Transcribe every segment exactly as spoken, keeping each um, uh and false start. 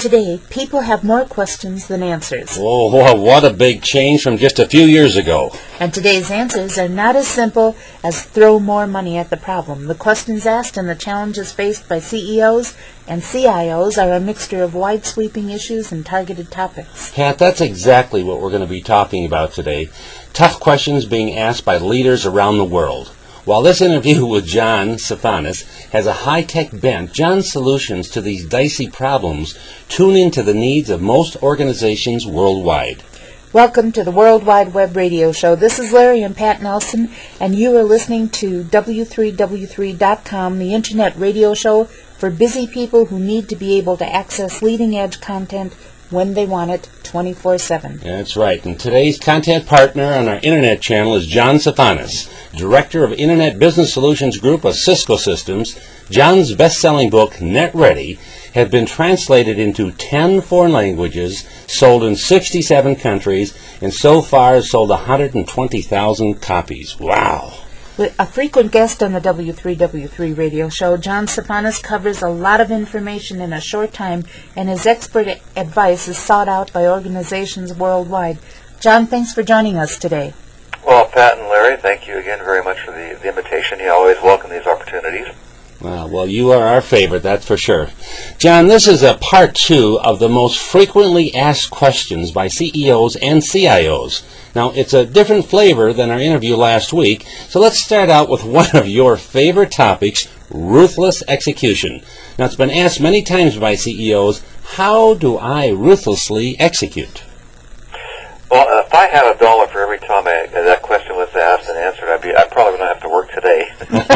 today, people have more questions than answers. Oh, what a big change from just a few years ago. And today's answers are not as simple as throw more money at the problem. The questions asked and the challenges faced by C E Os and C I Os are a mixture of wide-sweeping issues and targeted topics. Pat, that's exactly what we're going to be talking about today. Tough questions being asked by leaders around the world. While this interview with John Stefanis has a high-tech bent, John's solutions to these dicey problems tune into the needs of most organizations worldwide. Welcome to the World Wide Web Radio Show. This is Larry and Pat Nelson, and you are listening to W three W three dot com, the Internet radio show for busy people who need to be able to access leading-edge content when they want it, twenty-four seven. That's right. And today's content partner on our Internet channel is John Stefanis, Director of Internet Business Solutions Group of Cisco Systems. John's best-selling book, NetReady, has been translated into ten foreign languages, sold in sixty-seven countries, and so far has sold one hundred twenty thousand copies. Wow! A frequent guest on the W three W three radio show, John Stefanis covers a lot of information in a short time, and his expert advice is sought out by organizations worldwide. John, thanks for joining us today. Well, Pat and Larry, thank you again very much for the, the invitation. You always welcome these opportunities. Well, well, you are our favorite, that's for sure. John, this is a part two of the most frequently asked questions by C E Os and C I Os. Now, it's a different flavor than our interview last week, so let's start out with one of your favorite topics, ruthless execution. Now, it's been asked many times by C E Os, how do I ruthlessly execute? Well, if I had a dollar for every time I, that question was asked and answered, I'd be, I probably don't have to work today.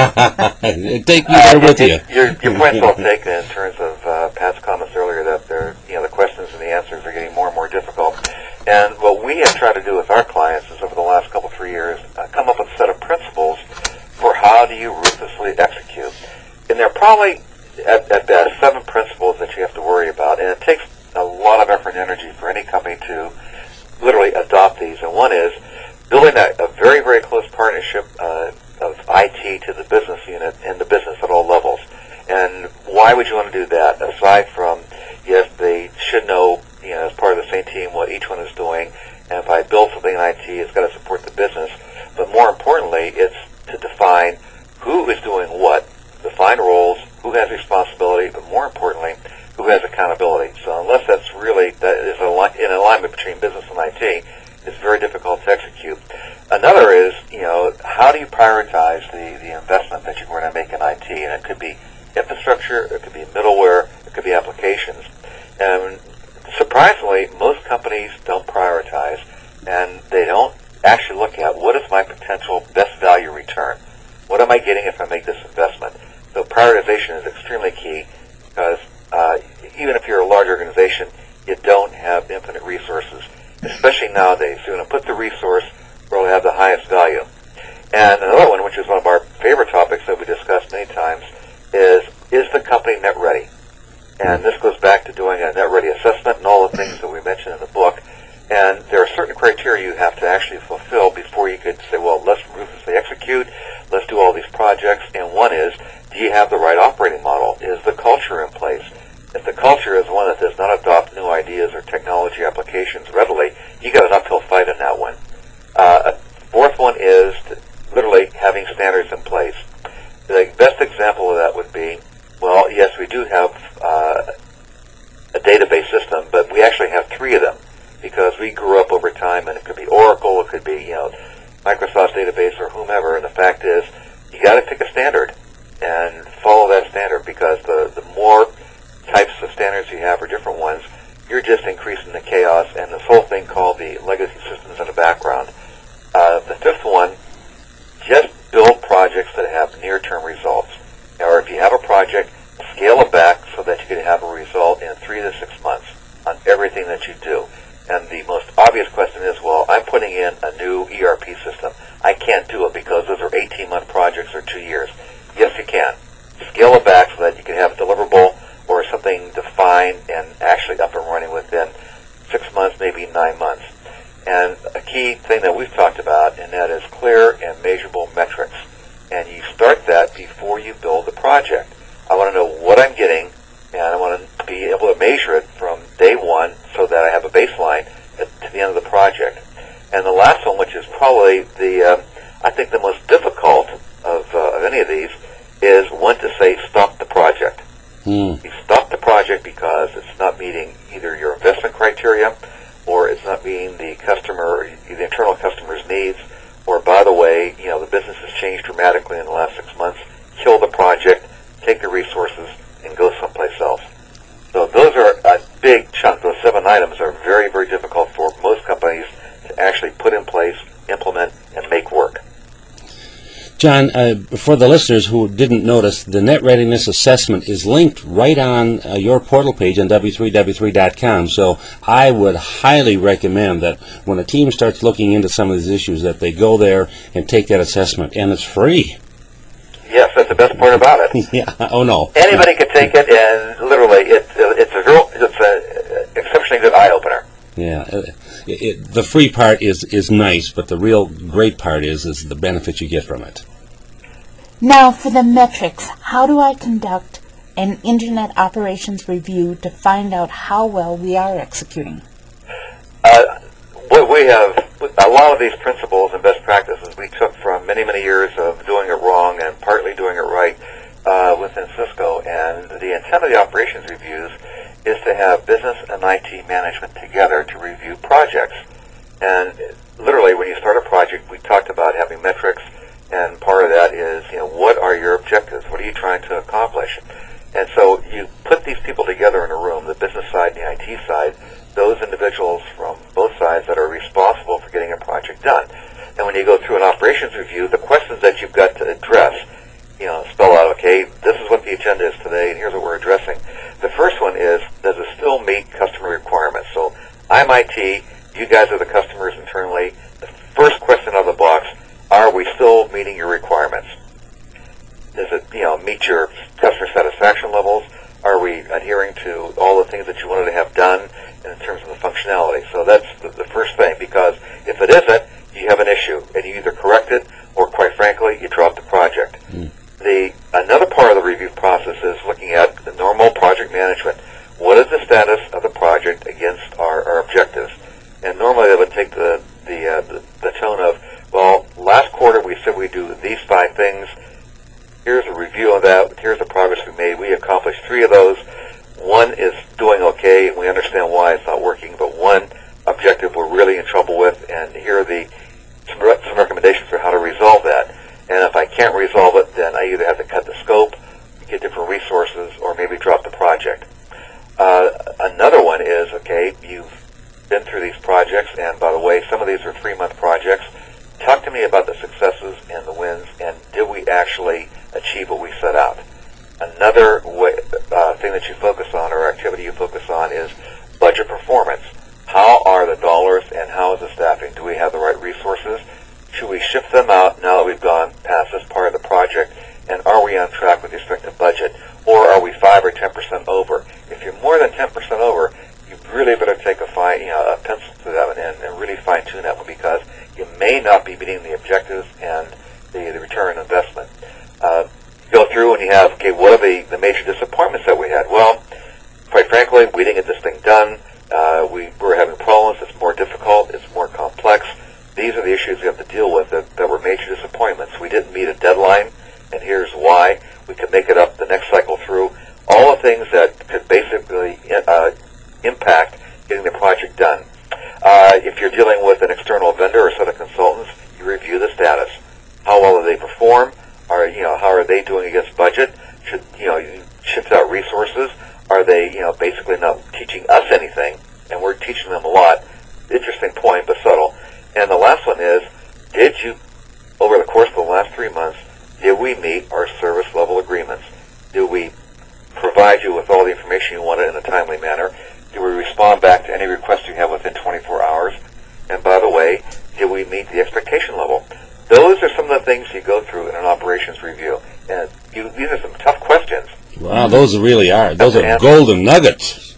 Take me there uh, with you. Your, your point's well taken in terms of uh, Pat's comments earlier that they're, you know, the questions and the answers are getting more and more difficult. And what we have tried to do with our clients is over the last couple, three years, uh, come up with a set of principles for how do you ruthlessly execute. And there are probably, at, at best, seven principles that you have to worry about. And it takes a lot of effort and energy for any company to literally adopt these. And one is building a, a very, very close partnership uh, of I T to the business unit and the business at all levels. And why would you want to do that? Aside from, yes, they should know, you know, as part of the same team what each one is doing. And if I build something in I T, it's got to support the business. But more importantly, it's to define who is doing what, define roles, who has responsibility, but more importantly, who has accountability. So unless that's really, that is in alignment between business and I T, it's very difficult to execute. Another is, you know, how do you prioritize the, the investment that you're going to make in I T? And it could be infrastructure, it could be middleware, it could be applications. And surprisingly, most companies don't prioritize, and they don't actually look at what is my potential best value return. What am I getting if I make this investment? So prioritization is extremely key because uh, even if you're a large organization, you don't have infinite resources, especially nowadays. So you're going to put the resource where it'll have the highest value. And another one, which is one of our favorite topics that we discussed many times, is, is the company net ready? And this goes back to doing a net ready assessment and all the things that we mentioned in the book. And there are certain criteria you have to actually fulfill before you could say, well, let's ruthlessly execute, let's do all these projects. And one is, do you have the right operating model? Is the culture in place? If the culture is one that does not adopt new ideas or technology applications readily, you got an uphill fight in that one. Uh, a fourth one is to literally having standards in place. The best example of that would be, well, yes, we do have uh, a database system, but we actually have three of them because we grew up over time, and it could be Oracle, it could be, you know, Microsoft's database or whomever. And the fact is, you got to pick a standard and follow that standard because the the more types of standards you have or different ones, you're just increasing the chaos and this whole thing called the legacy systems in the background. Uh, the fifth one, just build projects that have near-term results. Or if you have a project, scale it back so that you can have a result in three to six months on everything that you do. And the most obvious question is, well, I'm putting in a new E R P system. I can't do it because those are eighteen-month projects or two years. Yes, you can. Scale it back so that you can have a deliverable or something defined and actually up and running within six months, maybe nine months. And a key thing that we've talked about, and that is clear and measurable metrics. And you start that before you build the project. I want to know what I'm getting, and I want to be able to measure it from not meeting either your investment criteria, or it's not meeting the customer, the internal customer's needs, or by the way, you know, the business has changed dramatically in the last six months, kill the project, take the resources, and go someplace else. So those are a big chunk. Those seven items are very, very difficult for most companies to actually put in place, implement, and make work. John, uh, for the listeners who didn't notice, the Net Readiness Assessment is linked right on uh, your portal page on W three W three dot com. So I would highly recommend that when a team starts looking into some of these issues, that they go there and take that assessment, and it's free. Yes, that's the best part about it. Yeah. Oh no. Anybody can take it, and literally, it's it's a real, it's a exceptionally good eye opener. Yeah. It, it, the free part is is nice, but the real great part is is the benefit you get from it. Now, for the metrics, how do I conduct an Internet operations review to find out how well we are executing? Uh, what we have, a lot of these principles and best practices we took from many, many years of doing it wrong and partly doing it right uh, within Cisco. And the intent of the operations reviews is to have business and I T management together to review projects. And literally, when you start a project, we talked about having metrics. And part of that is, you know, what are your objectives? What are you trying to accomplish? And so you put these people together in a room, the business side and the I T side, those individuals from both sides that are responsible for getting a project done. And when you go through an operations review, the questions that you've got to address, you know, spell out, okay, this is what the agenda is today, and here's what we're addressing. The first one is, does it still meet customer requirements? So I'm I T, you guys are the customers internally. The first question out of the box, are we still meeting your requirements? Does it, you know, meet your customer satisfaction levels? Are we adhering to all the things that you wanted to have done in terms of the functionality? So that's the, the first thing, because if it isn't, you have an issue, and you either correct it, or quite frankly, you drop the project. Mm. The another part of the review process is looking at the normal project management. What is the status of the project against our, our objectives? And normally they would take the the, uh, the the tone of, well, last quarter we said we'd do these five things. Here's a review of that. Here's the progress we made. We accomplished three of those. One is doing okay, and we understand why it's not working, but one objective we're really in trouble with, and here are the some, re- some recommendations for how to resolve that. And if I can't resolve it, then I either have to cut the scope, get different resources, or maybe drop the project. Uh, another one is, okay, you've been through these projects, and by the way, some of these are three-month projects. Talk to me about the successes and the wins, and did we actually achieve what we set out? Another way, uh, thing that you focus on, or activity you focus on, is budget performance. How are the dollars, and how is the staffing? Do we have the right resources? Should we shift them out now that we've gone past this part of the project? And are we on track with respect to budget? Or are we five or ten percent over? If you're more than ten percent over, you really better take a fine, you know, a pencil to that one and, and really fine tune that one, because you may not be meeting the objectives and the, the return on investment. Uh, go through and you have, okay, what are the, the major disappointments that we had? Well, quite frankly, we didn't get this thing done. Uh, we were having problems. It's more difficult. It's more complex. These are the issues we have to deal with that, that were major disappointments. We didn't meet a deadline, and here's why. We could make it up the next cycle through. All the things that could basically uh, impact getting the project done. Uh, if you're dealing with an external vendor or set of consultants, you review the status. How well do they perform? Are, you know, how are they doing against budget? Should, you know, you shift out resources? Are they, you know, basically not teaching us anything? And we're teaching them a lot. Interesting point, but subtle. And the last one is, did you, over the course of the last three months, did we meet our service level agreements? Do we provide you with all the information you wanted in a timely manner? Do we respond back to any requests you have within twenty-four hours? And by the way, did we meet the expectation level? Those are some of the things you go through in an operations review. And you, these are some tough questions. Wow, those really are. Those are golden nuggets.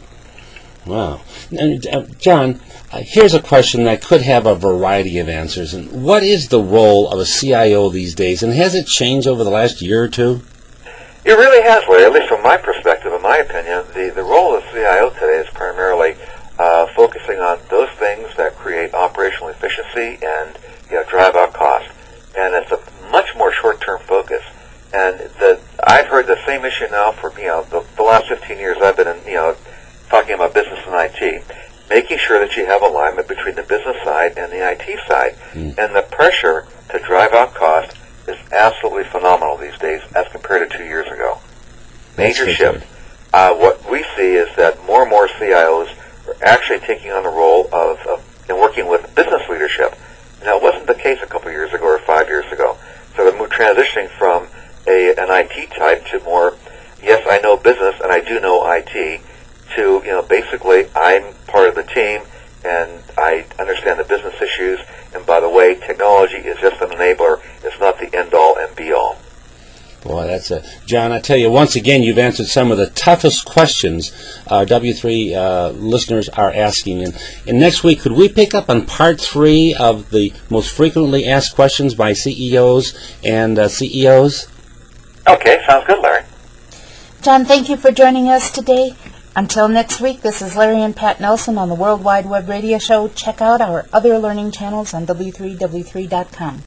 Wow. And, uh, John, uh, here's a question that could have a variety of answers. And what is the role of a C I O these days? And has it changed over the last year or two? It really has, Larry. At least from my perspective, in my opinion, the, the role of C I O today is primarily uh, focusing on those things that create operational efficiency and, you know, drive out cost. And it's a much more short-term focus. And the, I've heard the same issue now for, you know, the, the last fifteen years I've been in, you know, talking about T, making sure that you have alignment between the business side and the I T side. Mm. And the pressure to drive out cost is absolutely phenomenal these days as compared to two years ago. Major shift. Uh, what we see is that more and more C I Os are actually taking on the role of, of and working with business leadership. Now, it wasn't the case a couple years ago or five years ago. So they're transitioning from a, an I T type to more, yes, I know business and I do know I T, to, you know, basically I'm part of the team and I understand the business issues. And by the way, technology is just an enabler. It's not the end-all and be-all. Boy, that's a... John, I tell you, once again, you've answered some of the toughest questions our W three uh, listeners are asking. And, and next week, could we pick up on part three of the most frequently asked questions by C E Os and uh, C E Os? Okay, sounds good, Larry. John, thank you for joining us today. Until next week, this is Larry and Pat Nelson on the World Wide Web Radio Show. Check out our other learning channels on W three W three dot com.